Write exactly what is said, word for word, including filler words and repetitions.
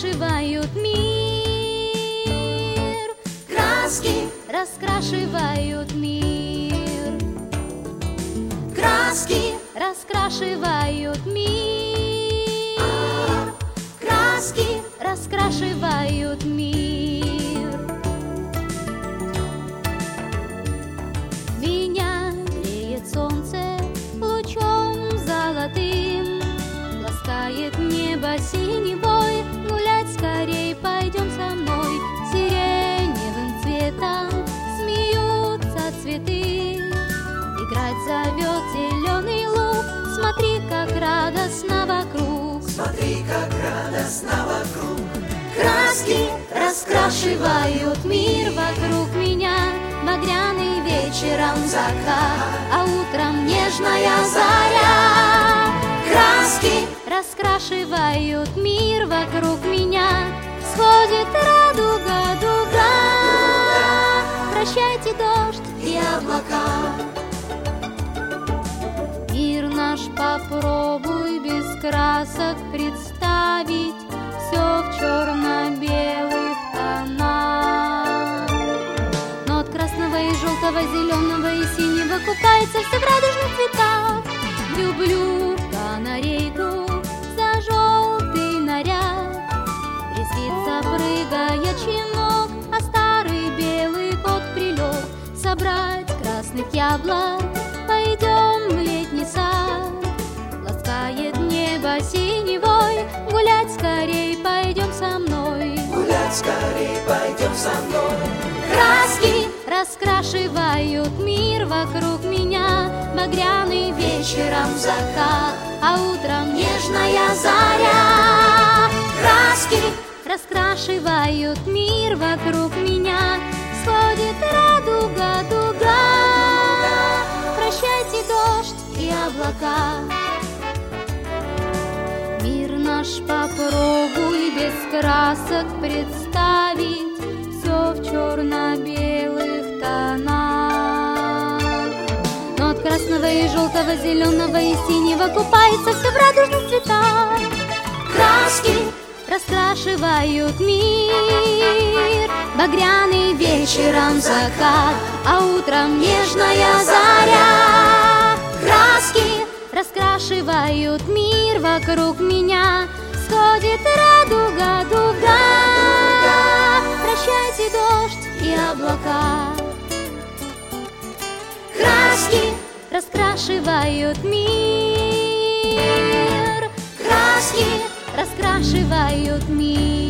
раскрашивают мир. Краски раскрашивают мир. Краски раскрашивают мир. Краски раскрашивают мир. Меня греет солнце лучом золотым, ласкает небо синевой. Гулять скорей пойдем со мной, сиреневым цветом смеются цветы. Играть зовет зеленый луг, смотри, как радостно вокруг. Смотри, как радостно вокруг. Краски раскрашивают мир вокруг меня. Багряный вечером закат, а утром нежная заря. Краски раскрашивают мир вокруг меня. Сходит радуга, дуга. Прощайте дождь и облака. Мир наш попробуй без красок представить, все в черно-белых тонах. Но от красного и желтого, зеленого и синего купается все в радужных цветах. Люблю канарейку за желтый наряд. Резвится, прыгая чинок, а старый белый кот прилег собрать красных яблок. Пойдем в летний сад, ласкает небо синевой. Гулять скорей пойдем со мной. Гулять скорей пойдем со мной. Краски раскрашивают мир вокруг меня. Багряный вечером закат, а утром нежная заря. Краски раскрашивают мир вокруг меня. Сходит радуга, дуга. Прощайте дождь и облака. Мир наш попробуй без красок представить, все в черно-белых тонах. Но от красного и желтого, зеленого и синего купается все в радужных цветах. Краски раскрашивают мир. Багряный вечером закат, а утром нежная заря. Краски раскрашивают мир вокруг меня. Сходит радуга, дуга. Прощайте дождь и облака. Краски раскрашивают мир. Краски раскрашивают мир.